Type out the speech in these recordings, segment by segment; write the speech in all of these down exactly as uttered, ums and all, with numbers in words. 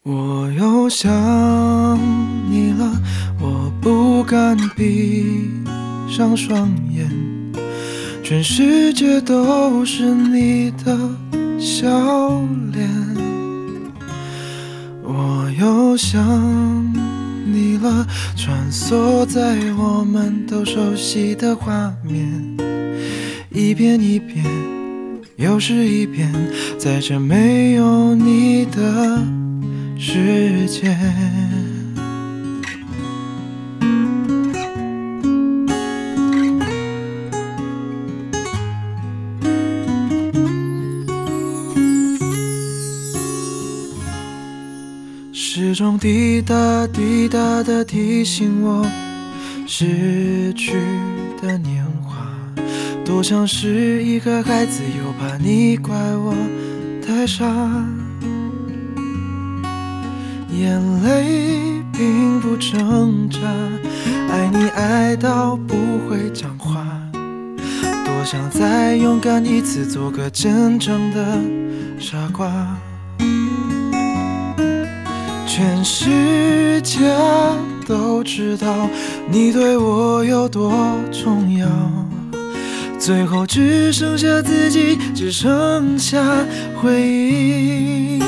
我又想你了，我不敢闭上双眼，全世界都是你的笑脸。我又想你了，穿梭在我们都熟悉的画面，一遍一遍，又是一遍，在这没有你的世界。时钟滴答滴答地提醒我，逝去的年华多像是一个孩子，又怕你怪我太傻。眼泪并不挣扎，爱你爱到不会讲话，多想再勇敢一次，做个真正的傻瓜。全世界都知道你对我有多重要，最后只剩下自己，只剩下回忆。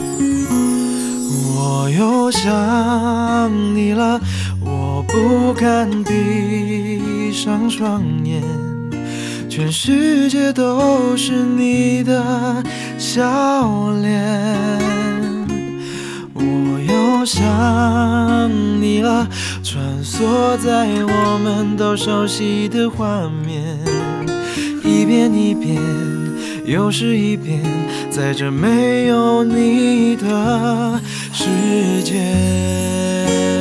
我又想你了，我不敢闭上双眼，全世界都是你的笑脸。我又想你了，穿梭在我们都熟悉的画面，一遍一遍，又是一遍，在这没有你的世界。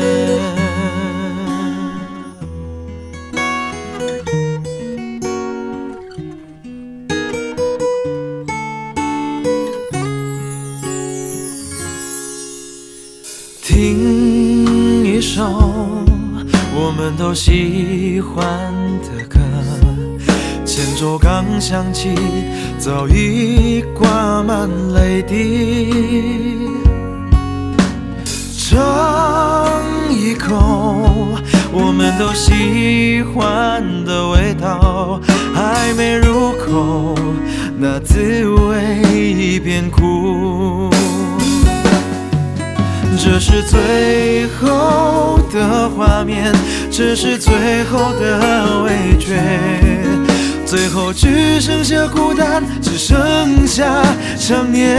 听一首我们都喜欢的歌，前奏刚响起，早已挂满泪滴。尝一口我们都喜欢的味道，还没入口，那滋味已变苦。这是最后的画面，这是最后的味觉，最后只剩下孤单，只剩下想念。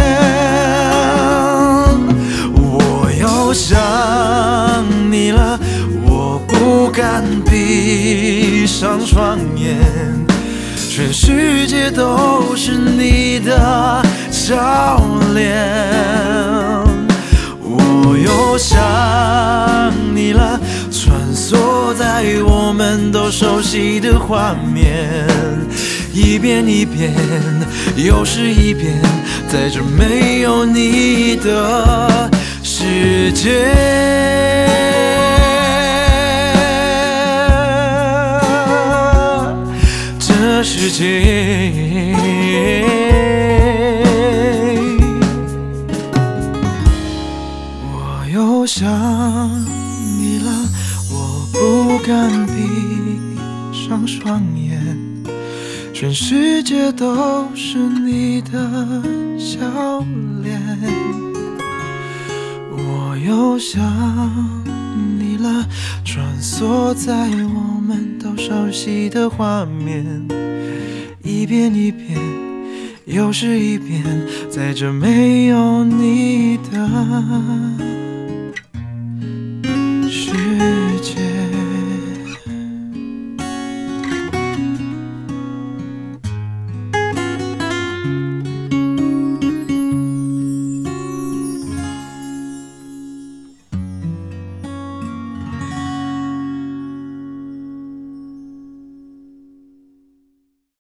我又想你了，我不敢闭上双眼，全世界都是你的笑脸。我又想你了，穿梭在我们都熟悉的画面，一遍一遍，又是一遍，在这没有你的世界。这世界又想你了，我不敢闭上双眼，全世界都是你的笑脸。我又想你了，穿梭在我们都熟悉的画面，一遍一遍，又是一遍，在这没有你的世界。